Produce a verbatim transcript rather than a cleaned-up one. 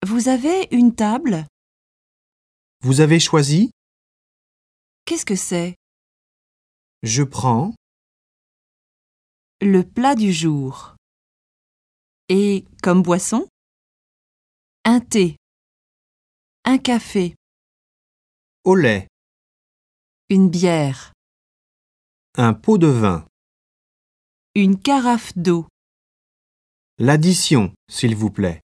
Vous avez une table? Vous avez choisi? Qu'est-ce que c'est? Je prends. Le plat du jour. Et comme boisson? Un thé. Un café. Au lait. Une bière. Un pot de vin. Une carafe d'eau. L'addition, s'il vous plaît.